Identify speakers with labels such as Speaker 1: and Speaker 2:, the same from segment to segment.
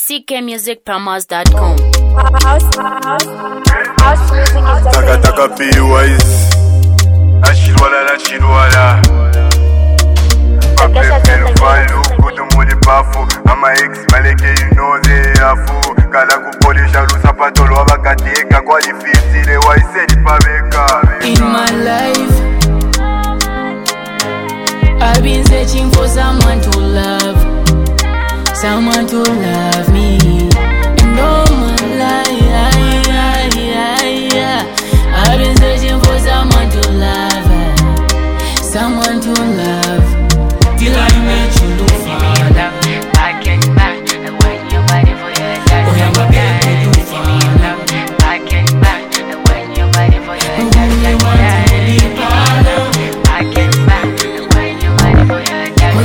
Speaker 1: ckmusicpromos.com.
Speaker 2: Taka P-Wise Ashilwala Papepelu falu Kutumuli bafu Ama ex maleke you know they afu Kala kupolisha lusapato lwa bakateka Kwa lifitile waisedi pabeka.
Speaker 3: In my life I've been searching for someone to love, someone to love me. And all my life I've been searching for someone to love, someone to love. Till I met you, Lufana.
Speaker 4: I can't back when you body for your dad.
Speaker 3: Oh, I'm a baby, Lufana.
Speaker 4: I can't back when you body for your dad. I can't back when you body for your dad. I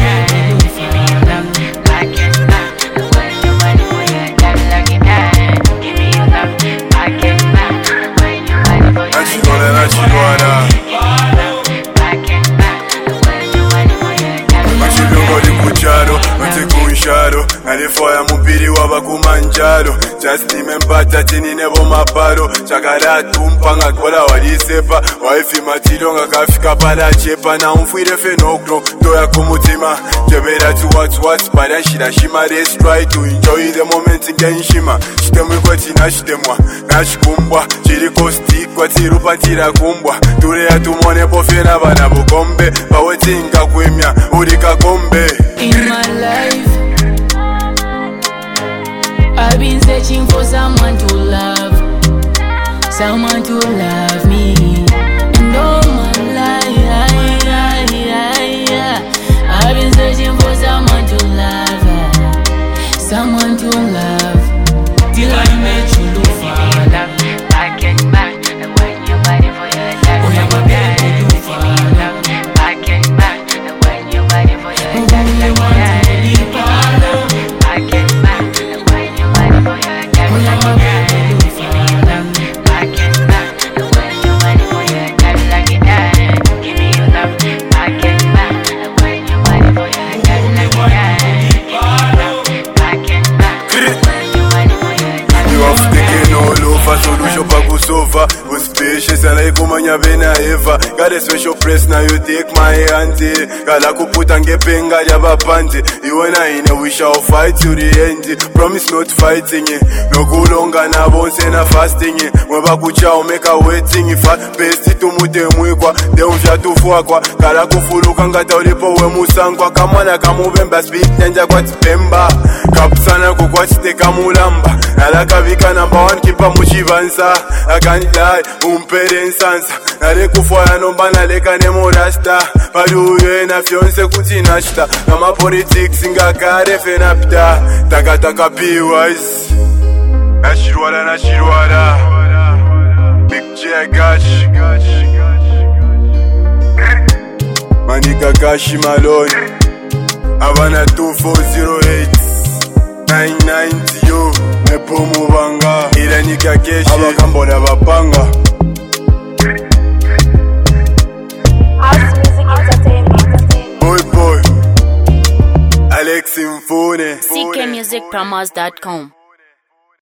Speaker 4: can't back when you body for your dad. Like it that, give me your love. I can't back when you body for your dad.
Speaker 2: Ashilwala
Speaker 4: I can't back when you body for your dad.
Speaker 2: Machilungo likucharo, matekuisharo Nalifaya mupiri waba kumanjaro Just remember tini nebo maparo Chakaratu mpanga kola walisepa Waifi matilonga kafika pala chepa Na umfuire fenokno, toya kumutima Jebera to what's Bada shida shima, let's try to enjoy the moment again shima Shitemwe kwa tina shitemwa, nashikumbwa Chiriko stick kwa tirupa tira kumbwa Ture ya tumone pofena bana bukombe Bawe tinga kwemya, urika kombe.
Speaker 3: In my life I've been searching for someone to love, someone to love me. And all my life I've been searching for someone to love, someone to love. Till I met you, Lufana.
Speaker 4: I can't back when you body for your dad.
Speaker 3: Oh, I'm a baby, Lufana.
Speaker 4: I can't back when you body for your dad. I can't back when you body for your dad. I can't back when you body for your dad. Like it that, give me your love. I can't back when you body for your dad. Like it that, I can't back when you body for your dad.
Speaker 2: You have taken all over, solution pa kusova Was spacious and like umanya bena eva Got a special press now you take my hand Kala kuputa ngepenga jaba panti You and I know we shall fight to the end Promise not fighting No kulonga na bonse na fasting Mweba kuchao make a waiting Fat besti tumute mwikwa Deusha tufuakwa Kala kufuluka ngata ulipo we musangwa Kamwana kamubemba speak nenja kwa tipemba Kapsana kukwa chiteka mulamba Nalaka vika number one kipa mushivansa I can't lie, umpere nsansa Nale kufwaya nomba naleka nemo rasta Paduye na fionse kuti nashta Nama politics inga kare fenapta Taka P-Wise Nashirwala Big J Gash Manika Gashi Malone Havana 2408 990 yo Nepo mubanga Iranika keshi Abakambona bapanga Boy Alex Mfune
Speaker 1: ckmusicpromos.com.